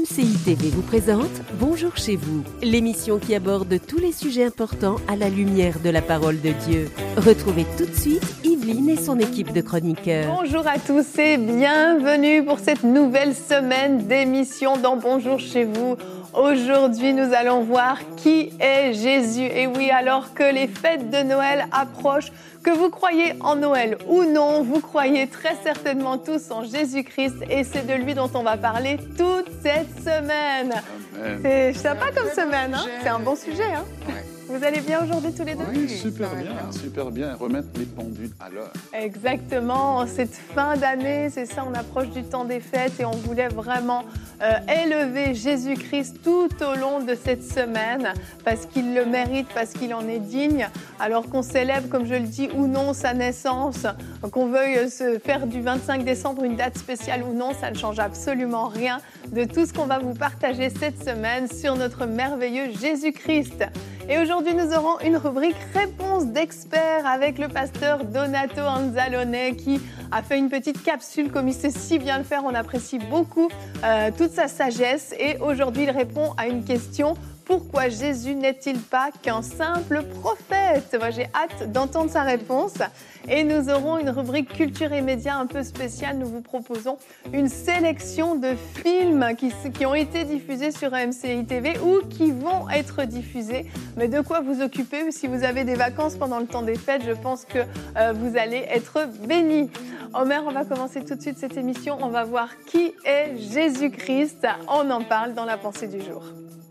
MCI TV vous présente Bonjour chez vous, l'émission qui aborde tous les sujets importants à la lumière de la parole de Dieu. Retrouvez tout de suite Yveline et son équipe de chroniqueurs. Bonjour à tous et bienvenue pour cette nouvelle semaine d'émission dans Bonjour chez vous. Aujourd'hui, nous allons voir qui est Jésus. Et oui, alors que les fêtes de Noël approchent, que vous croyez en Noël ou non, vous croyez très certainement tous en Jésus-Christ et c'est de lui dont on va parler toute cette semaine. Amen. C'est sympa comme semaine, hein? C'est un bon sujet. Hein? Ouais. Vous allez bien aujourd'hui tous les deux? Oui, super bien. Remettre les pendules à l'heure. Exactement, cette fin d'année, c'est ça, on approche du temps des fêtes et on voulait vraiment élever Jésus-Christ tout au long de cette semaine parce qu'il le mérite, parce qu'il en est digne. Alors qu'on célèbre, comme je le dis, ou non sa naissance, qu'on veuille se faire du 25 décembre une date spéciale ou non, ça ne change absolument rien de tout ce qu'on va vous partager cette semaine sur notre merveilleux Jésus-Christ. Et aujourd'hui, nous aurons une rubrique Réponse d'experts avec le pasteur Donato Anzalone qui a fait une petite capsule comme il sait si bien le faire. On apprécie beaucoup toute sa sagesse. Et aujourd'hui, il répond à une question. Pourquoi Jésus n'est-il pas qu'un simple prophète? Moi, j'ai hâte d'entendre sa réponse. Et nous aurons une rubrique culture et médias un peu spéciale. Nous vous proposons une sélection de films qui ont été diffusés sur MCI TV ou qui vont être diffusés. Mais de quoi vous occuper? Si vous avez des vacances pendant le temps des fêtes, je pense que vous allez être bénis. Omer, on va commencer tout de suite cette émission. On va voir qui est Jésus-Christ. On en parle dans la pensée du jour.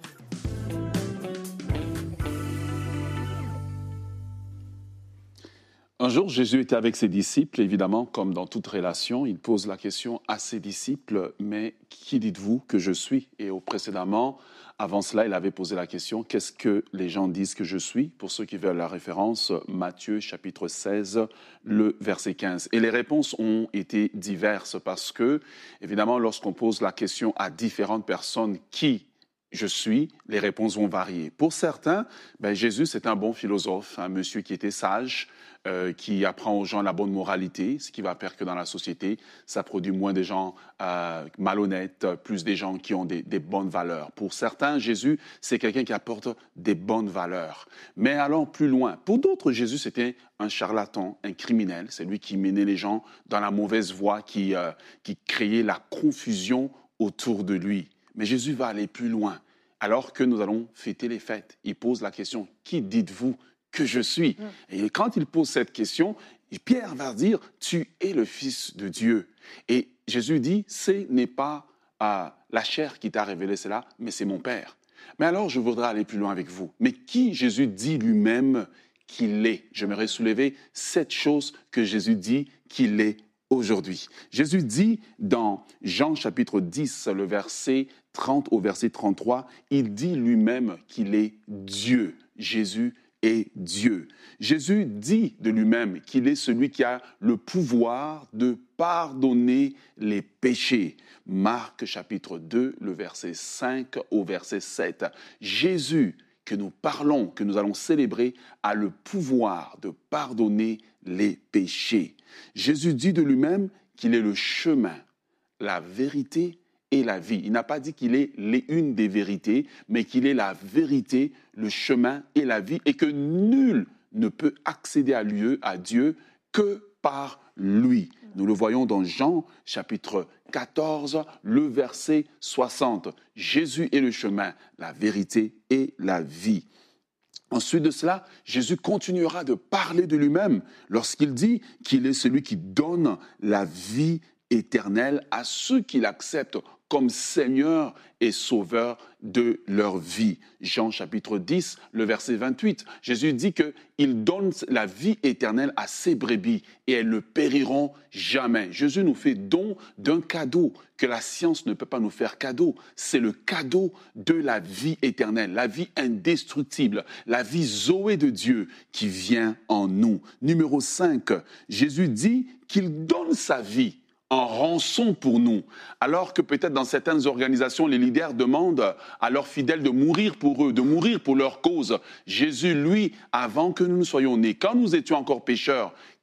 Un jour, Jésus était avec ses disciples, évidemment, comme dans toute relation, il pose la question à ses disciples, mais qui dites-vous que je suis? Et précédemment, avant cela, il avait posé la question, qu'est-ce que les gens disent que je suis? Pour ceux qui veulent la référence, Matthieu chapitre 16, le verset 15. Et les réponses ont été diverses parce que, évidemment, lorsqu'on pose la question à différentes personnes, qui je suis, les réponses vont varier. Pour certains, Jésus, c'est un bon philosophe, un monsieur qui était sage, qui apprend aux gens la bonne moralité, ce qui va faire que dans la société, ça produit moins des gens malhonnêtes, plus des gens qui ont des bonnes valeurs. Pour certains, Jésus, c'est quelqu'un qui apporte des bonnes valeurs. Mais allons plus loin. Pour d'autres, Jésus, c'était un charlatan, un criminel. C'est lui qui menait les gens dans la mauvaise voie, qui créait la confusion autour de lui. Mais Jésus va aller plus loin. Alors que nous allons fêter les fêtes, il pose la question, qui dites-vous que je suis? Et quand il pose cette question, Pierre va dire, tu es le Fils de Dieu. Et Jésus dit, ce n'est pas la chair qui t'a révélé cela, mais c'est mon Père. Mais alors, je voudrais aller plus loin avec vous. Mais qui Jésus dit lui-même qu'il est? J'aimerais soulever 7 choses que Jésus dit qu'il est aujourd'hui. Jésus dit dans Jean chapitre 10, le verset 30 au verset 33, il dit lui-même qu'il est Dieu. Jésus est Dieu. Jésus dit de lui-même qu'il est celui qui a le pouvoir de pardonner les péchés. Marc chapitre 2, le verset 5 au verset 7. Jésus, que nous parlons, que nous allons célébrer, a le pouvoir de pardonner les péchés. Jésus dit de lui-même qu'il est le chemin, la vérité et la vie. Il n'a pas dit qu'il est une des vérités, mais qu'il est la vérité, le chemin et la vie, et que nul ne peut accéder à Dieu que par lui. Nous le voyons dans Jean chapitre 14, le verset 60. Jésus est le chemin, la vérité et la vie. Ensuite de cela, Jésus continuera de parler de lui-même lorsqu'il dit qu'il est celui qui donne la vie éternelle à ceux qui l'acceptent comme Seigneur et Sauveur de leur vie. Jean chapitre 10, le verset 28, Jésus dit qu'il donne la vie éternelle à ses brebis et elles ne périront jamais. Jésus nous fait don d'un cadeau que la science ne peut pas nous faire cadeau. C'est le cadeau de la vie éternelle, la vie indestructible, la vie Zoé de Dieu qui vient en nous. Numéro 5, Jésus dit qu'il donne sa vie en rançon pour nous, alors que peut-être dans certaines organisations, les leaders demandent à leurs fidèles de mourir pour eux, de mourir pour leur cause. Jésus, lui, avant que nous ne soyons nés, quand nous étions encore pécheurs,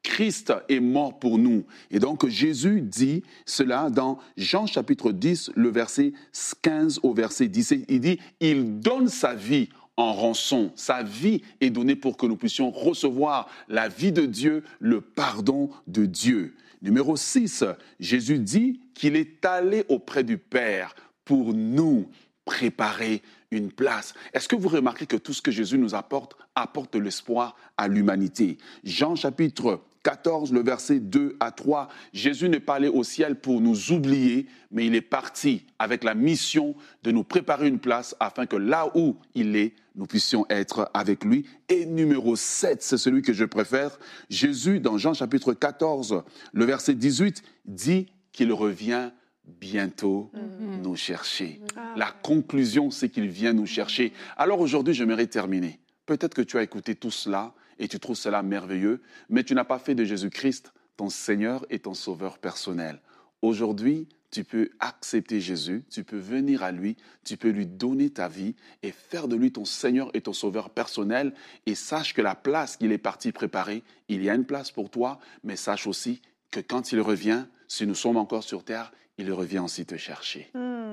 Christ est mort pour nous. Et donc Jésus dit cela dans Jean chapitre 10, le verset 15 au verset 17. Il dit, il donne sa vie en rançon. Sa vie est donnée pour que nous puissions recevoir la vie de Dieu, le pardon de Dieu. Numéro 6, Jésus dit qu'il est allé auprès du Père pour nous préparer une place. Est-ce que vous remarquez que tout ce que Jésus nous apporte de l'espoir à l'humanité? Jean chapitre 14, le verset 2 à 3, Jésus n'est pas allé au ciel pour nous oublier, mais il est parti avec la mission de nous préparer une place afin que là où il est, nous puissions être avec lui. Et numéro 7, c'est celui que je préfère, Jésus, dans Jean chapitre 14, le verset 18, dit qu'il revient bientôt nous chercher. La conclusion, c'est qu'il vient nous chercher. Alors aujourd'hui, j'aimerais terminer. Peut-être que tu as écouté tout cela et tu trouves cela merveilleux, mais tu n'as pas fait de Jésus-Christ ton Seigneur et ton Sauveur personnel. Aujourd'hui, tu peux accepter Jésus, tu peux venir à lui, tu peux lui donner ta vie et faire de lui ton Seigneur et ton Sauveur personnel. Et sache que la place qu'il est parti préparer, il y a une place pour toi, mais sache aussi que quand il revient, si nous sommes encore sur terre, il revient aussi te chercher.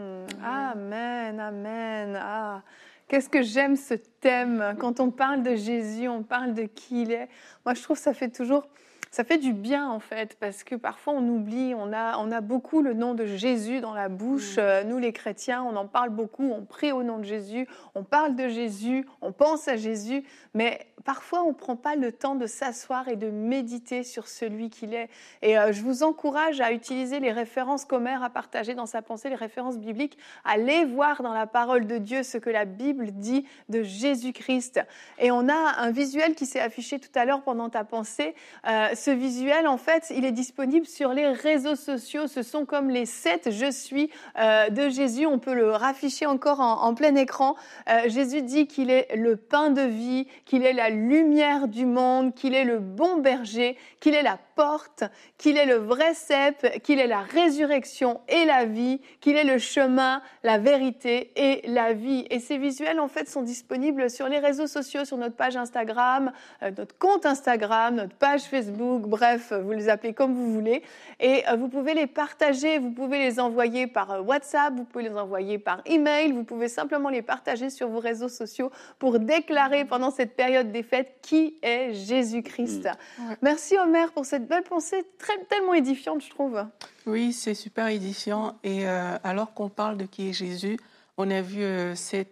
Amen, amen. Ah, qu'est-ce que j'aime ce thème. Quand on parle de Jésus, on parle de qui il est. Moi, je trouve que ça fait du bien en fait, parce que parfois on oublie, on a beaucoup le nom de Jésus dans la bouche. Nous les chrétiens, on en parle beaucoup, on prie au nom de Jésus, on parle de Jésus, on pense à Jésus, mais parfois on ne prend pas le temps de s'asseoir et de méditer sur celui qu'il est. Et je vous encourage à utiliser les références qu'Omer a partagées dans sa pensée, les références bibliques. Allez voir dans la parole de Dieu ce que la Bible dit de Jésus-Christ. Et on a un visuel qui s'est affiché tout à l'heure pendant ta pensée. Ce visuel, en fait, il est disponible sur les réseaux sociaux. Ce sont comme les 7 « Je suis » de Jésus. On peut le rafficher encore en plein écran. Jésus dit qu'il est le pain de vie, qu'il est la lumière du monde, qu'il est le bon berger, qu'il est la porte, qu'il est le vrai cep, qu'il est la résurrection et la vie, qu'il est le chemin, la vérité et la vie. Et ces visuels, en fait, sont disponibles sur les réseaux sociaux, sur notre page Instagram, notre compte Instagram, notre page Facebook, bref, vous les appelez comme vous voulez. Et vous pouvez les partager, vous pouvez les envoyer par WhatsApp, vous pouvez les envoyer par email, vous pouvez simplement les partager sur vos réseaux sociaux pour déclarer pendant cette période des fêtes qui est Jésus-Christ. Ouais. Merci Omer pour cette belle pensée tellement édifiante, je trouve. Oui, c'est super édifiant. Et alors qu'on parle de qui est Jésus, on a vu ces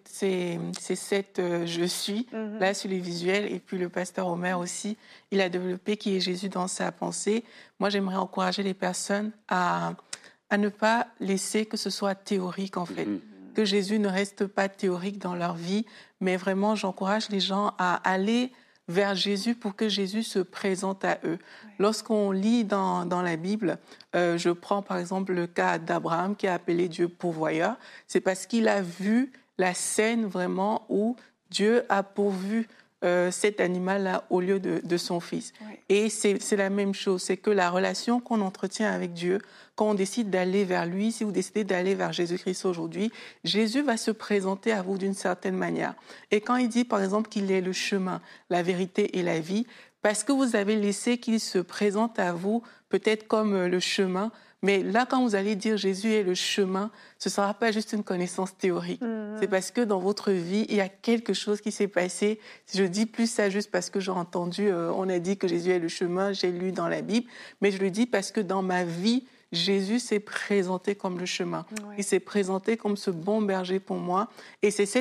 7 je suis là sur les visuels, et puis le pasteur Omer aussi, il a développé qui est Jésus dans sa pensée. Moi, j'aimerais encourager les personnes à ne pas laisser que ce soit théorique en fait, que Jésus ne reste pas théorique dans leur vie, mais vraiment j'encourage les gens à aller vers Jésus pour que Jésus se présente à eux. Oui. Lorsqu'on lit dans la Bible, je prends par exemple le cas d'Abraham qui a appelé Dieu pourvoyeur, c'est parce qu'il a vu la scène vraiment où Dieu a pourvu cet animal-là au lieu de son fils. Oui. Et c'est la même chose, c'est que la relation qu'on entretient avec Dieu, quand on décide d'aller vers lui, si vous décidez d'aller vers Jésus-Christ aujourd'hui, Jésus va se présenter à vous d'une certaine manière. Et quand il dit, par exemple, qu'il est le chemin, la vérité et la vie, parce que vous avez laissé qu'il se présente à vous, peut-être comme le chemin, mais là, quand vous allez dire Jésus est le chemin, ce ne sera pas juste une connaissance théorique. C'est parce que dans votre vie, il y a quelque chose qui s'est passé. Je dis plus ça juste parce que j'ai entendu, on a dit que Jésus est le chemin, j'ai lu dans la Bible, mais je le dis parce que dans ma vie, Jésus s'est présenté comme le chemin. Ouais. Il s'est présenté comme ce bon berger pour moi. Et c'est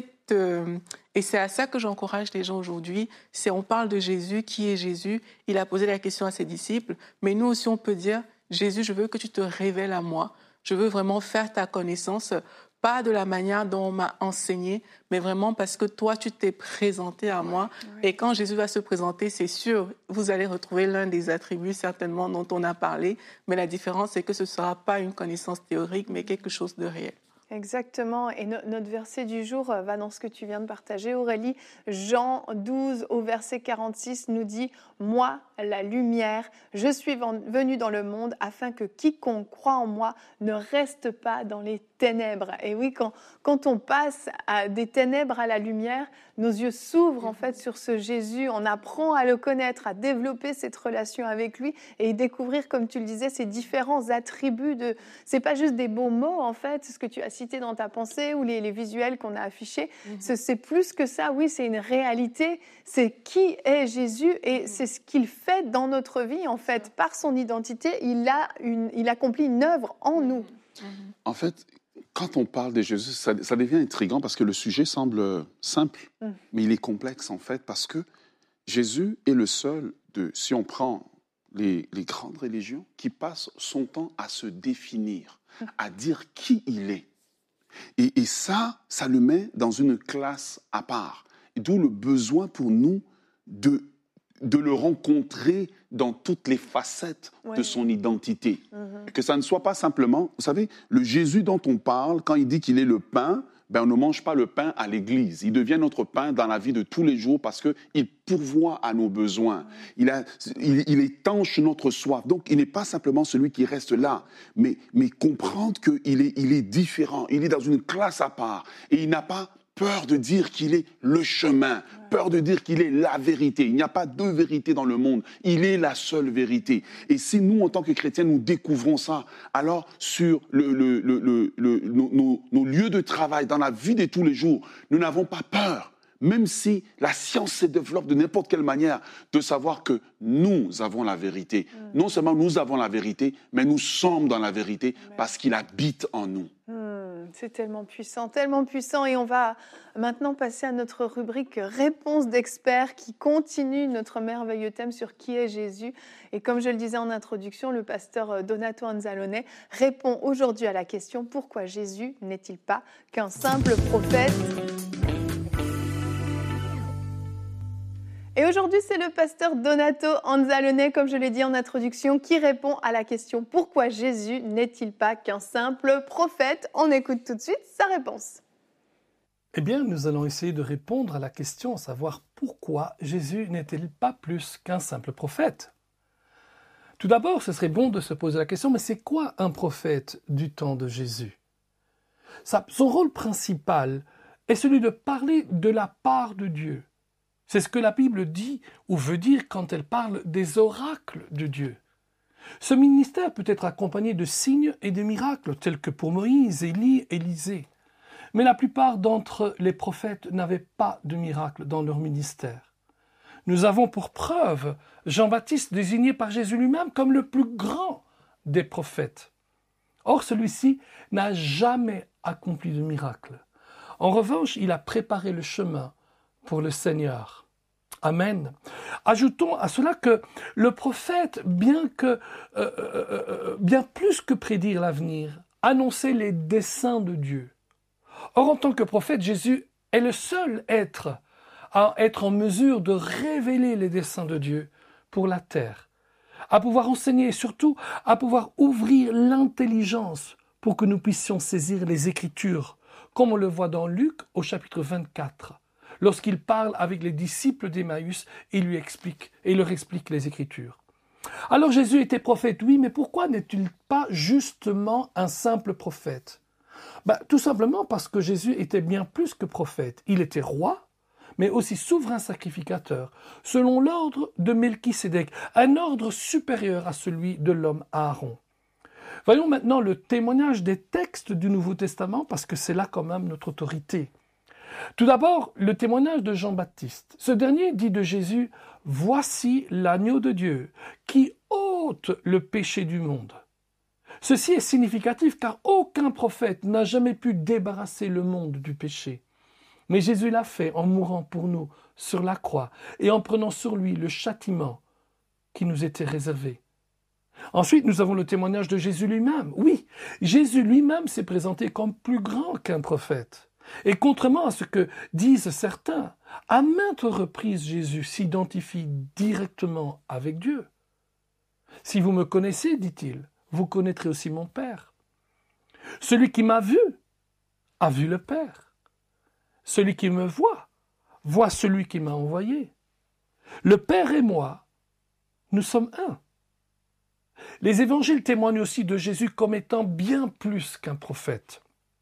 à ça que j'encourage les gens aujourd'hui. On parle de Jésus, qui est Jésus. Il a posé la question à ses disciples. Mais nous aussi, on peut dire, Jésus, je veux que tu te révèles à moi. Je veux vraiment faire ta connaissance, pas de la manière dont on m'a enseigné, mais vraiment parce que toi, tu t'es présenté à moi. Oui. Et quand Jésus va se présenter, c'est sûr, vous allez retrouver l'un des attributs certainement dont on a parlé, mais la différence, c'est que ce ne sera pas une connaissance théorique, mais quelque chose de réel. Exactement. Et notre verset du jour va dans ce que tu viens de partager, Aurélie. Jean 12, au verset 46, nous dit « Moi, la lumière, je suis venu dans le monde afin que quiconque croit en moi ne reste pas dans les ténèbres. Et oui, quand on passe des ténèbres à la lumière, nos yeux s'ouvrent en fait sur ce Jésus. On apprend à le connaître, à développer cette relation avec lui et découvrir, comme tu le disais, ces différents attributs. C'est pas juste des beaux mots en fait, ce que tu as cité dans ta pensée ou les visuels qu'on a affichés. C'est plus que ça. Oui, c'est une réalité. C'est qui est Jésus et c'est ce qu'il fait dans notre vie en fait. Par son identité, il accomplit une œuvre en nous. En fait, quand on parle de Jésus, ça devient intriguant parce que le sujet semble simple, mais il est complexe en fait parce que Jésus est le seul, si on prend les grandes religions, qui passe son temps à se définir, à dire qui il est. Et ça le met dans une classe à part. D'où le besoin pour nous de le rencontrer dans toutes les facettes de son identité. Que ça ne soit pas simplement... Vous savez, le Jésus dont on parle, quand il dit qu'il est le pain, on ne mange pas le pain à l'église. Il devient notre pain dans la vie de tous les jours parce qu'il pourvoit à nos besoins. Il étanche notre soif. Donc, il n'est pas simplement celui qui reste là, mais comprendre qu'il est différent. Il est dans une classe à part. Et il n'a pas peur de dire qu'il est le chemin, peur de dire qu'il est la vérité. Il n'y a pas deux vérités dans le monde. Il est la seule vérité. Et si nous, en tant que chrétiens, nous découvrons ça, alors sur nos lieux de travail, dans la vie de tous les jours, nous n'avons pas peur, même si la science se développe de n'importe quelle manière, de savoir que nous avons la vérité. Non seulement nous avons la vérité, mais nous sommes dans la vérité parce qu'il habite en nous. C'est tellement puissant. Et on va maintenant passer à notre rubrique Réponse d'experts qui continue notre merveilleux thème sur qui est Jésus. Et comme je le disais en introduction, le pasteur Donato Anzalone répond aujourd'hui à la question: pourquoi Jésus n'est-il pas qu'un simple prophète ? Et aujourd'hui, c'est le pasteur Donato Anzalone, comme je l'ai dit en introduction, qui répond à la question « Pourquoi Jésus n'est-il pas qu'un simple prophète ?» On écoute tout de suite sa réponse. Eh bien, nous allons essayer de répondre à la question, à savoir pourquoi Jésus n'est-il pas plus qu'un simple prophète ? Tout d'abord, ce serait bon de se poser la question, mais c'est quoi un prophète du temps de Jésus ? Son rôle principal est celui de parler de la part de Dieu. C'est ce que la Bible dit ou veut dire quand elle parle des oracles de Dieu. Ce ministère peut être accompagné de signes et de miracles, tels que pour Moïse, Élie, Élisée. Mais la plupart d'entre les prophètes n'avaient pas de miracles dans leur ministère. Nous avons pour preuve Jean-Baptiste désigné par Jésus lui-même comme le plus grand des prophètes. Or, celui-ci n'a jamais accompli de miracle. En revanche, il a préparé le chemin pour le Seigneur. Amen. Ajoutons à cela que le prophète, bien plus que prédire l'avenir, annonçait les desseins de Dieu. Or, en tant que prophète, Jésus est le seul être à être en mesure de révéler les desseins de Dieu pour la terre, à pouvoir enseigner et surtout à pouvoir ouvrir l'intelligence pour que nous puissions saisir les Écritures, comme on le voit dans Luc au chapitre 24. Lorsqu'il parle avec les disciples d'Emmaüs et leur explique les Écritures. Alors Jésus était prophète, oui, mais pourquoi n'est-il pas justement un simple prophète ? Tout simplement parce que Jésus était bien plus que prophète. Il était roi, mais aussi souverain sacrificateur, selon l'ordre de Melchisédek, un ordre supérieur à celui de l'homme Aaron. Voyons maintenant le témoignage des textes du Nouveau Testament, parce que c'est là quand même notre autorité. Tout d'abord, le témoignage de Jean-Baptiste. Ce dernier dit de Jésus « Voici l'agneau de Dieu qui ôte le péché du monde ». Ceci est significatif car aucun prophète n'a jamais pu débarrasser le monde du péché. Mais Jésus l'a fait en mourant pour nous sur la croix et en prenant sur lui le châtiment qui nous était réservé. Ensuite, nous avons le témoignage de Jésus lui-même. Oui, Jésus lui-même s'est présenté comme plus grand qu'un prophète. Et contrairement à ce que disent certains, à maintes reprises Jésus s'identifie directement avec Dieu. « Si vous me connaissez, dit-il, vous connaîtrez aussi mon Père. Celui qui m'a vu a vu le Père. Celui qui me voit celui qui m'a envoyé. Le Père et moi, nous sommes un. » Les évangiles témoignent aussi de Jésus comme étant bien plus qu'un prophète.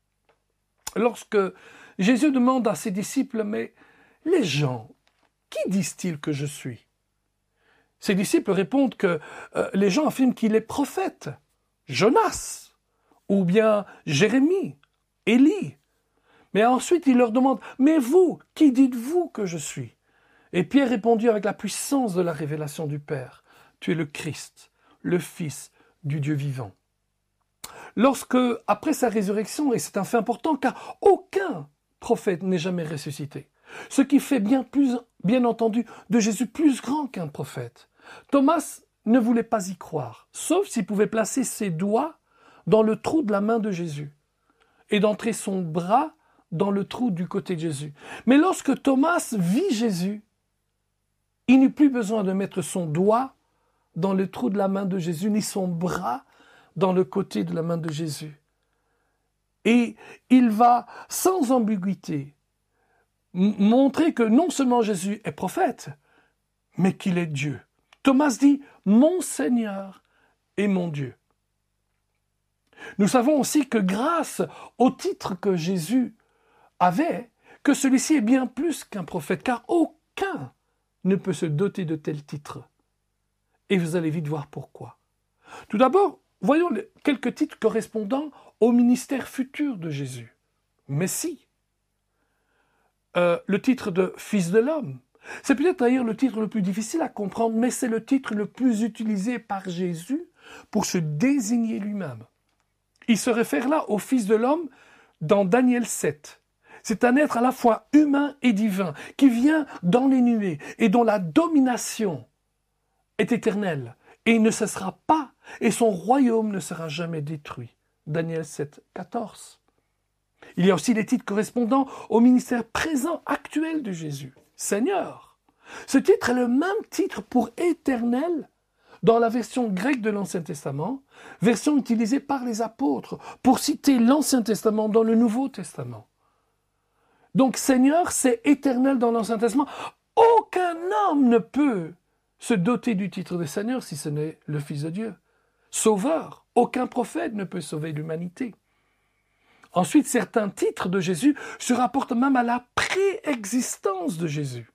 lorsque Jésus demande à ses disciples, mais les gens, qui disent-ils que je suis? Ses disciples répondent que les gens affirment qu'il est prophète, Jonas, ou bien Jérémie, Élie. Mais ensuite, il leur demande, mais vous, qui dites-vous que je suis? Et Pierre répondit avec la puissance de la révélation du Père, tu es le Christ, le Fils du Dieu vivant. Lorsque, après sa résurrection, et c'est un fait important, car aucun prophète n'est jamais ressuscité, ce qui fait bien entendu de Jésus plus grand qu'un prophète. Thomas ne voulait pas y croire, sauf s'il pouvait placer ses doigts dans le trou de la main de Jésus et d'entrer son bras dans le trou du côté de Jésus. Mais lorsque Thomas vit Jésus, il n'eut plus besoin de mettre son doigt dans le trou de la main de Jésus, ni son bras dans le côté de la main de Jésus. Et il va, sans ambiguïté, montrer que non seulement Jésus est prophète, mais qu'il est Dieu. Thomas dit « Mon Seigneur et mon Dieu ». Nous savons aussi que grâce au titre que Jésus avait, que celui-ci est bien plus qu'un prophète, car aucun ne peut se doter de tel titre. Et vous allez vite voir pourquoi. Tout d'abord, voyons quelques titres correspondant au ministère futur de Jésus. Messie, le titre de Fils de l'homme. C'est peut-être d'ailleurs le titre le plus difficile à comprendre, mais c'est le titre le plus utilisé par Jésus pour se désigner lui-même. Il se réfère là au Fils de l'homme dans Daniel 7. C'est un être à la fois humain et divin, qui vient dans les nuées et dont la domination est éternelle et il ne cessera pas et son royaume ne sera jamais détruit. Daniel 7, 14. Il y a aussi les titres correspondant au ministère présent actuel de Jésus. Seigneur. Ce titre est le même titre pour éternel dans la version grecque de l'Ancien Testament, version utilisée par les apôtres pour citer l'Ancien Testament dans le Nouveau Testament. Donc Seigneur, c'est éternel dans l'Ancien Testament. Aucun homme ne peut se doter du titre de Seigneur si ce n'est le Fils de Dieu. Sauveur, aucun prophète ne peut sauver l'humanité. Ensuite, certains titres de Jésus se rapportent même à la préexistence de Jésus.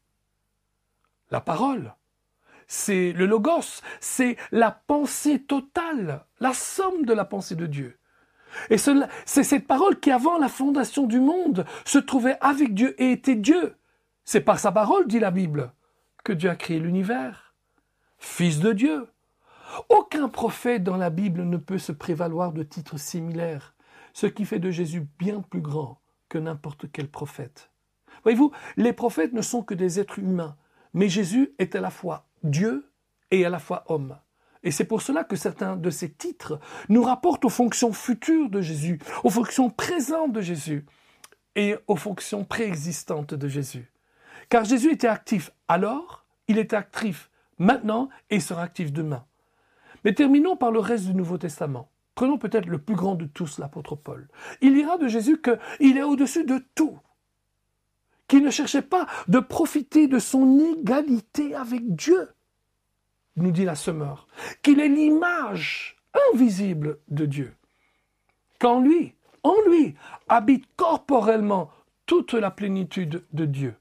La parole, c'est le logos, c'est la pensée totale, la somme de la pensée de Dieu. Et c'est cette parole qui, avant la fondation du monde, se trouvait avec Dieu et était Dieu. C'est par sa parole, dit la Bible, que Dieu a créé l'univers. Fils de Dieu. Aucun prophète dans la Bible ne peut se prévaloir de titres similaires, ce qui fait de Jésus bien plus grand que n'importe quel prophète. Voyez-vous, les prophètes ne sont que des êtres humains, mais Jésus est à la fois Dieu et à la fois homme. Et c'est pour cela que certains de ces titres nous rapportent aux fonctions futures de Jésus, aux fonctions présentes de Jésus et aux fonctions préexistantes de Jésus. Car Jésus était actif alors, il est actif maintenant et il sera actif demain. Mais terminons par le reste du Nouveau Testament. Prenons peut-être le plus grand de tous, l'apôtre Paul. Il dira de Jésus qu'il est au-dessus de tout, qu'il ne cherchait pas de profiter de son égalité avec Dieu, nous dit la Semeur, qu'il est l'image invisible de Dieu, qu'en lui, en lui, habite corporellement toute la plénitude de Dieu.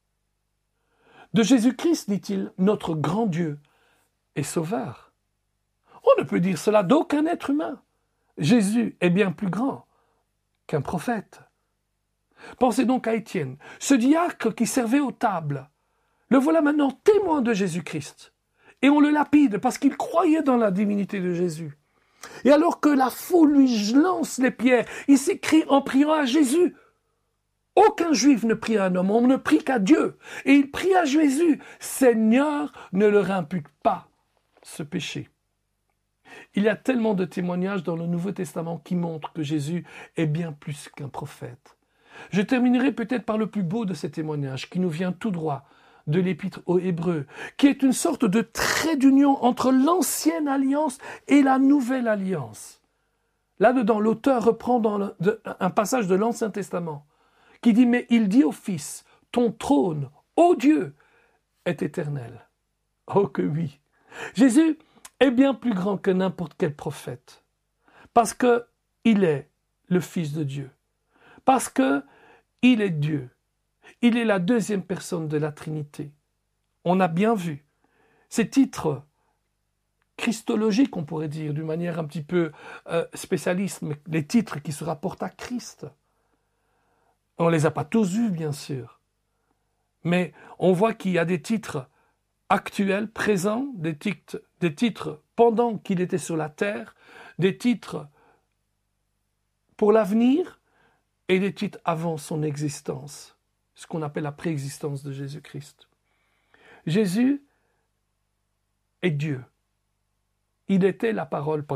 De Jésus-Christ, dit-il, notre grand Dieu et Sauveur. On ne peut dire cela d'aucun être humain. Jésus est bien plus grand qu'un prophète. Pensez donc à Étienne, ce diacre qui servait aux tables. Le voilà maintenant témoin de Jésus-Christ. Et on le lapide parce qu'il croyait dans la divinité de Jésus. Et alors que la foule lui lance les pierres, il s'écrie en priant à Jésus. Aucun juif ne prie à un homme, on ne prie qu'à Dieu. Et il prie à Jésus, Seigneur, ne leur impute pas ce péché. Il y a tellement de témoignages dans le Nouveau Testament qui montrent que Jésus est bien plus qu'un prophète. Je terminerai peut-être par le plus beau de ces témoignages, qui nous vient tout droit de l'Épître aux Hébreux, qui est une sorte de trait d'union entre l'ancienne alliance et la nouvelle alliance. Là-dedans, l'auteur reprend un passage de l'Ancien Testament qui dit « Mais il dit au Fils, ton trône, ô Dieu, est éternel. » Oh que oui! Jésus est bien plus grand que n'importe quel prophète, parce qu'il est le Fils de Dieu, Parce qu'il est Dieu. Il est la deuxième personne de la Trinité. On a bien vu. Ces titres christologiques, on pourrait dire, d'une manière un petit peu spécialiste, mais les titres qui se rapportent à Christ. On ne les a pas tous vus, bien sûr. Mais on voit qu'il y a des titres actuels, présents, des titres pendant qu'il était sur la terre, des titres pour l'avenir et des titres avant son existence, ce qu'on appelle la préexistence de Jésus-Christ. Jésus est Dieu. Il est la parole.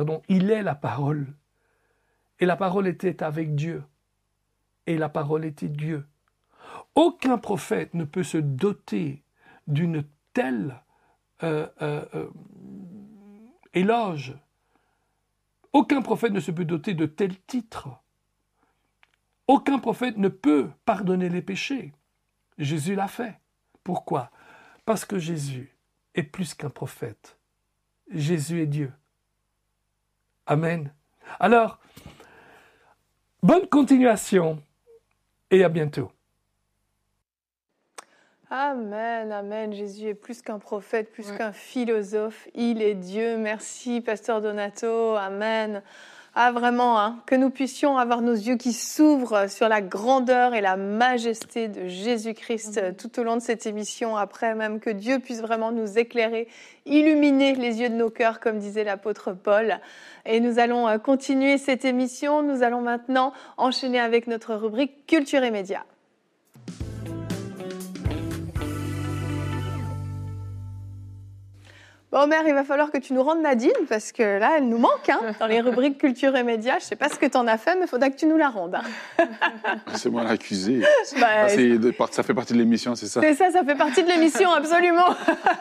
Et la parole était avec Dieu. Et la parole était Dieu. Aucun prophète ne peut se doter d'une telle éloge. Aucun prophète ne se peut doter de tels titres. Aucun prophète ne peut pardonner les péchés. Jésus l'a fait. Pourquoi? Parce que Jésus est plus qu'un prophète. Jésus est Dieu. Amen. Alors, bonne continuation et à bientôt. Amen, amen. Jésus est plus qu'un prophète, plus qu'un philosophe. Il est Dieu. Merci, Pasteur Donato. Amen. Ah, vraiment, que nous puissions avoir nos yeux qui s'ouvrent sur la grandeur et la majesté de Jésus-Christ tout au long de cette émission. Après, même que Dieu puisse vraiment nous éclairer, illuminer les yeux de nos cœurs, comme disait l'apôtre Paul. Et nous allons continuer cette émission. Nous allons maintenant enchaîner avec notre rubrique Culture et Médias. Bon, Omer, il va falloir que tu nous rendes Nadine, parce que là, elle nous manque dans les rubriques Culture et Médias. Je ne sais pas ce que tu en as fait, mais il faudra que tu nous la rendes. C'est moi l'accusé. Ça fait partie de l'émission, c'est ça? C'est ça, ça fait partie de l'émission, absolument.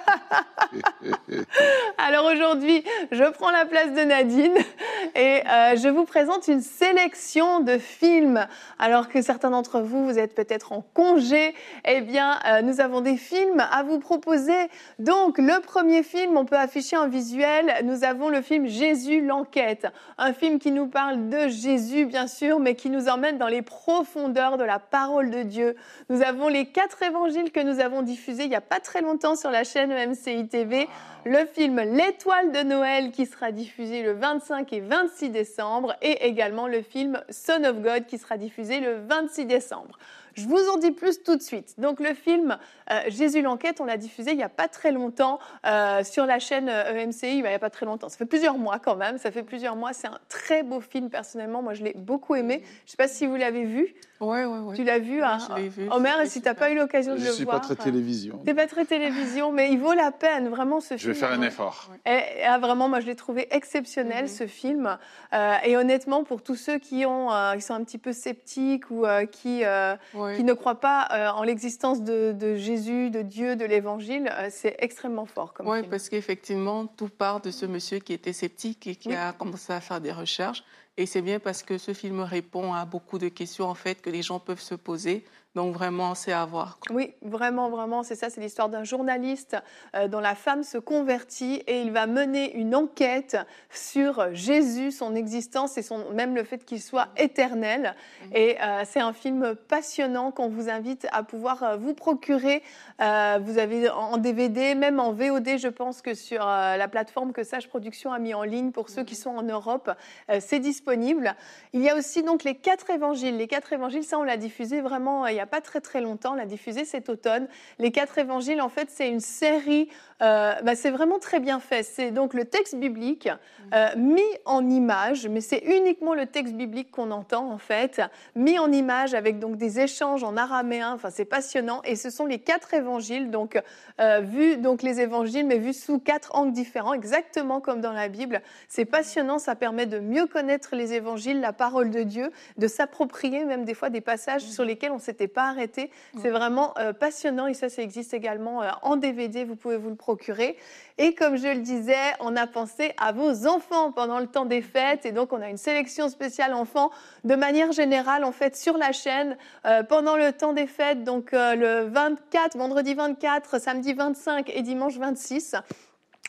Alors aujourd'hui, je prends la place de Nadine et je vous présente une sélection de films. Alors que certains d'entre vous, vous êtes peut-être en congé, eh bien, nous avons des films à vous proposer. Donc, le premier film, on peut afficher en visuel, nous avons le film Jésus l'enquête. Un film qui nous parle de Jésus, bien sûr, mais qui nous emmène dans les profondeurs de la parole de Dieu. Nous avons les 4 évangiles que nous avons diffusés il n'y a pas très longtemps sur la chaîne EMCI TV. Le film L'étoile de Noël qui sera diffusé le 25 et 26 décembre et également le film Son of God qui sera diffusé le 26 décembre. Je vous en dis plus tout de suite. Donc le film Jésus l'enquête, on l'a diffusé il n'y a pas très longtemps sur la chaîne EMCI, il n'y a pas très longtemps. Ça fait plusieurs mois quand même, C'est un très beau film personnellement, moi je l'ai beaucoup aimé. Je ne sais pas si vous l'avez vu. Oui. Tu l'as vu, je l'ai vu. Omer, si tu n'as pas eu l'occasion de le voir. Je ne suis pas très télévision. Tu n'es pas très télévision, mais il vaut la peine, vraiment ce film. Je vais faire un effort. Et vraiment, moi je l'ai trouvé exceptionnel ce film. Et honnêtement, pour tous ceux qui sont un petit peu sceptiques ou qui ne croient pas en l'existence de Jésus, de Dieu, de l'Évangile, c'est extrêmement fort comme film. Oui, parce qu'effectivement, tout part de ce monsieur qui était sceptique et qui a commencé à faire des recherches. Et c'est bien parce que ce film répond à beaucoup de questions en fait que les gens peuvent se poser. Donc vraiment, c'est à voir. Oui, vraiment, c'est ça. C'est l'histoire d'un journaliste dont la femme se convertit et il va mener une enquête sur Jésus, son existence et même le fait qu'il soit éternel. Et c'est un film passionnant qu'on vous invite à pouvoir vous procurer. Vous avez en DVD, même en VOD, je pense que sur la plateforme que Sage Productions a mis en ligne pour ceux qui sont en Europe, c'est disponible. Il y a aussi donc les 4 évangiles. Les 4 évangiles, ça on l'a diffusé vraiment il n'y a pas très longtemps, on l'a diffusé cet automne. Les 4 évangiles, en fait, c'est une série, c'est vraiment très bien fait. C'est donc le texte biblique mis en image, mais c'est uniquement le texte biblique qu'on entend, en fait, mis en image avec donc des échanges en araméen, enfin c'est passionnant. Et ce sont les 4 évangiles, donc vus, donc les évangiles, mais vus sous 4 angles différents, exactement comme dans la Bible. C'est passionnant, ça permet de mieux connaître les évangiles, la parole de Dieu, de s'approprier même des fois des passages sur lesquels on ne s'était pas arrêté. C'est vraiment passionnant et ça existe également en DVD, vous pouvez vous le procurer. Et comme je le disais, on a pensé à vos enfants pendant le temps des fêtes et donc on a une sélection spéciale enfants de manière générale en fait sur la chaîne pendant le temps des fêtes, donc le 24, vendredi 24, samedi 25 et dimanche 26.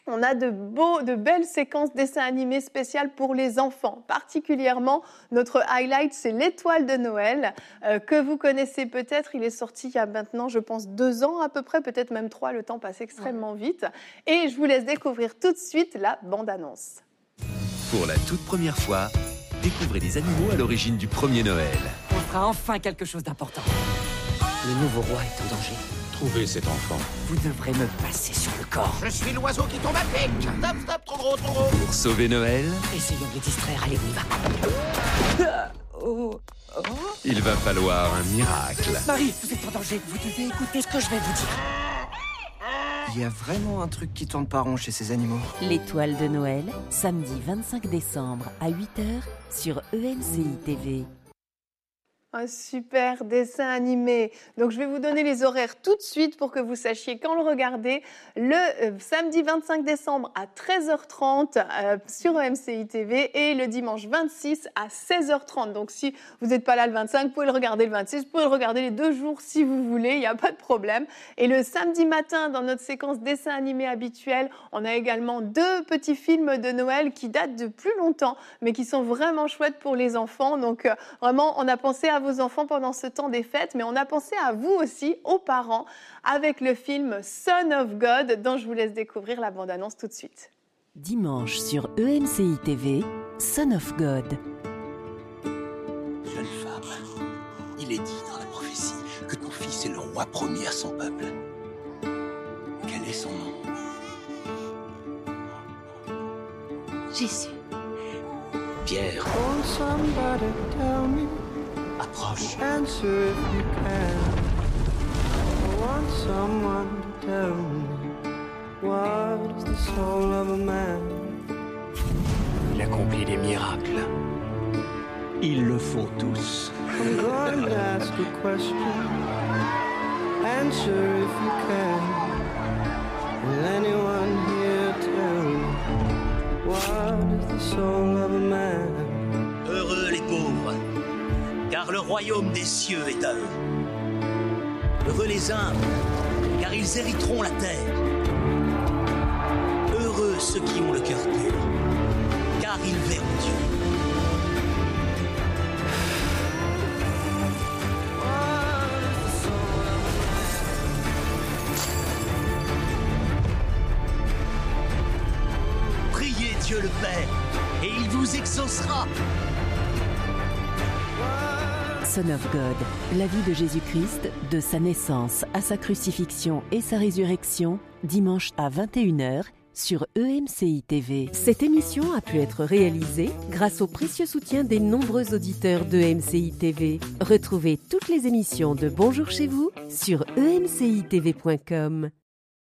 On a de belles séquences dessins animés spéciales pour les enfants. Particulièrement, notre highlight, c'est l'Étoile de Noël, que vous connaissez peut-être. Il est sorti il y a maintenant, je pense, 2 ans à peu près, peut-être même 3. Le temps passe extrêmement vite. Et je vous laisse découvrir tout de suite la bande-annonce. Pour la toute première fois, découvrez les animaux à l'origine du premier Noël. On fera enfin quelque chose d'important. Le nouveau roi est en danger. Trouvez cet enfant. Vous devrez me passer sur le corps. Je suis l'oiseau qui tombe à pic. Stop, trop gros, trop gros. Pour sauver Noël, Essayons de les distraire, allez, on y va. il va falloir un miracle. Marie, vous êtes en danger, vous devez écouter ce que je vais vous dire. Il y a vraiment un truc qui tourne pas rond chez ces animaux. L'Étoile de Noël, samedi 25 décembre à 8h sur EMCI TV. Un super dessin animé. Donc, je vais vous donner les horaires tout de suite pour que vous sachiez quand le regarder. Le samedi 25 décembre à 13h30 sur EMCI TV et le dimanche 26 à 16h30. Donc, si vous n'êtes pas là le 25, vous pouvez le regarder le 26. Vous pouvez le regarder les 2 jours si vous voulez. Il n'y a pas de problème. Et le samedi matin, dans notre séquence dessin animé habituelle, on a également 2 petits films de Noël qui datent de plus longtemps, mais qui sont vraiment chouettes pour les enfants. Donc, vraiment, on a pensé à vos enfants pendant ce temps des fêtes, mais on a pensé à vous aussi, aux parents, avec le film Son of God, dont je vous laisse découvrir la bande-annonce tout de suite. Dimanche sur EMCI TV, Son of God. Jeune femme, il est dit dans la prophétie que ton fils est le roi promis à son peuple. Quel est son nom? Jésus. Pierre. Approche. Answer if you can. I want someone to tell me what is the soul of a man. Il accomplit des miracles. Ils le font tous. I'm going to ask a question. Answer if you can. Will anyone here tell me what is the soul of a man? Heureux les pauvres, car le royaume des cieux est à eux. Heureux les humbles, car ils hériteront la terre. Heureux ceux qui ont le cœur pur, car ils verront Dieu. Priez Dieu le Père, et il vous exaucera. Son of God, la vie de Jésus-Christ, de sa naissance à sa crucifixion et sa résurrection, dimanche à 21h sur EMCI TV. Cette émission a pu être réalisée grâce au précieux soutien des nombreux auditeurs d'EMCI TV. Retrouvez toutes les émissions de Bonjour chez vous sur emcitv.com.